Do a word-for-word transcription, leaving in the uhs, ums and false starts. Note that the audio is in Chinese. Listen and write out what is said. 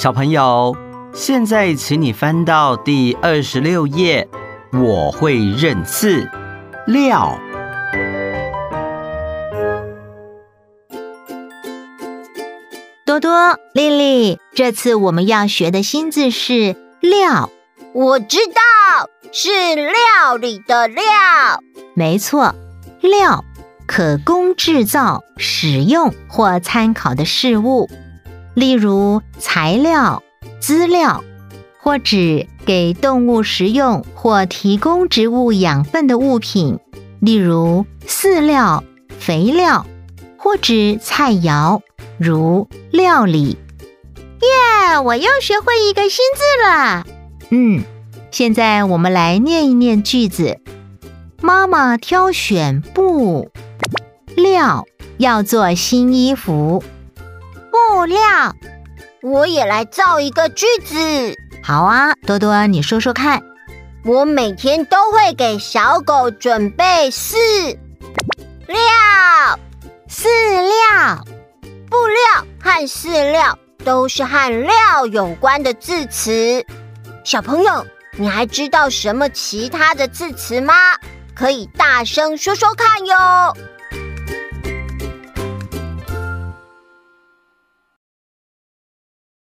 小朋友，现在请你翻到第二十六页，我会认字，料。 多多、丽丽，这次我们要学的新字是料。 我知道，是料理的料。 没错，料可供制造、使用或参考的事物，例如材料、资料，或指给动物食用或提供植物养分的物品，例如饲料、肥料，或指菜肴，如料理。 耶，我又学会一个新字了。 嗯，现在我们来念一念句子。妈妈挑选布料，要做新衣服。 布料，我也来造一个句子。 好啊，多多，你说说看。 我每天都会给小狗准备饲料。 饲料， 布料和饲料都是和料有关的字词。小朋友，你还知道什么其他的字词吗？可以大声说说看哟。